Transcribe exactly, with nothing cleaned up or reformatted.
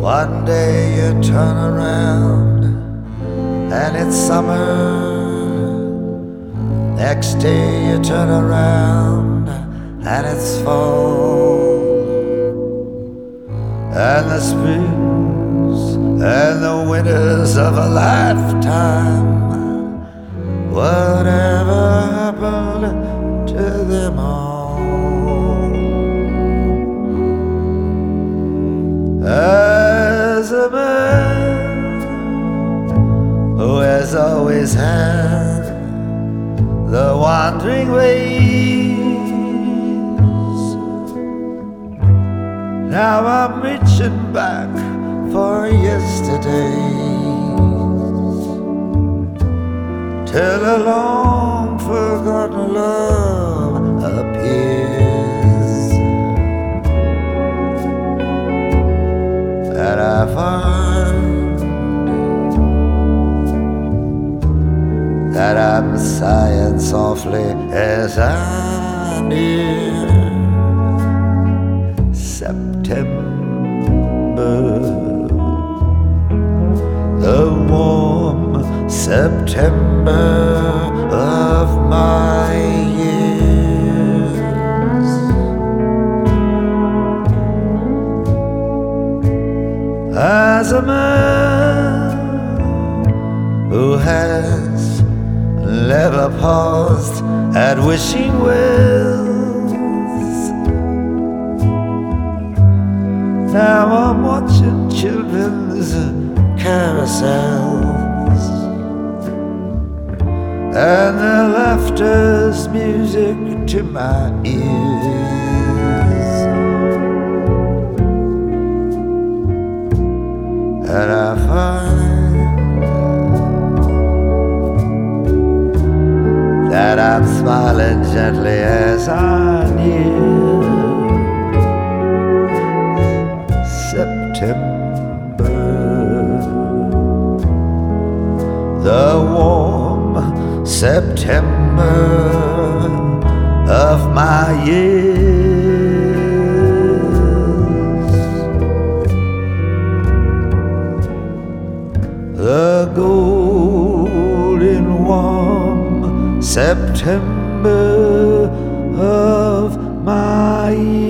One day you turn around and it's summer. Next day you turn around and it's fall. And the springs and the winters of a lifetime, whatever happened to them all? As a man who has always had the wandering ways, now I'm reaching back for yesterday, till a long forgotten love appears, and I find that I'm sighing softly as I near September, the warm September of my years. As a man who has never paused at wishing wells, now I'm watching children's carousels, and their laughter's music to my ears, and I find that I'm smiling gently as I near September, the warm September of my years. The golden warm September of my years.